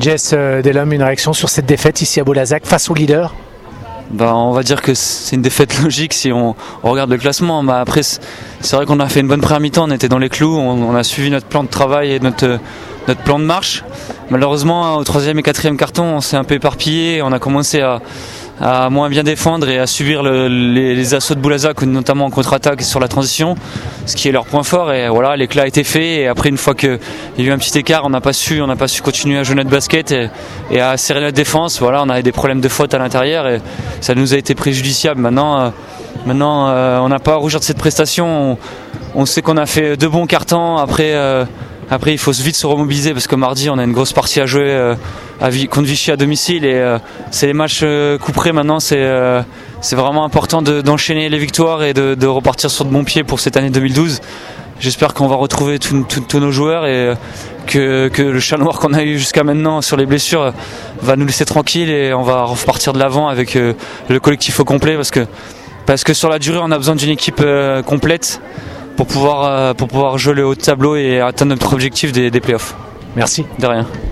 Jess Delhomme, une réaction sur cette défaite ici à Boulazac face au leader? On va dire que c'est une défaite logique si on regarde le classement. Après, c'est vrai qu'on a fait une bonne première mi-temps, on était dans les clous, on a suivi notre plan de travail et notre plan de marche. Malheureusement, au 3e et 4e carton, on s'est un peu éparpillé, on a commencé à moins bien défendre et à subir les assauts de Boulazac, notamment en contre-attaque et sur la transition, ce qui est leur point fort. Et voilà, l'éclat a été fait. Et après, une fois qu'il y a eu un petit écart, on n'a pas su continuer à jouer notre basket et à serrer notre défense. Voilà, on avait des problèmes de faute à l'intérieur et ça nous a été préjudiciable. Maintenant, on n'a pas à rougir de cette prestation. On sait qu'on a fait 2 bons cartons. Après, il faut vite se remobiliser parce que mardi, on a une grosse partie à jouer contre Vichy à domicile et c'est les matchs couperés maintenant. C'est vraiment important d'enchaîner les victoires et de repartir sur de bons pieds pour cette année 2012. J'espère qu'on va retrouver tous nos joueurs et que le chat noir qu'on a eu jusqu'à maintenant sur les blessures va nous laisser tranquilles et on va repartir de l'avant avec le collectif au complet parce que sur la durée, on a besoin d'une équipe complète pour pouvoir jouer le haut de tableau et atteindre notre objectif des playoffs. Merci. De rien.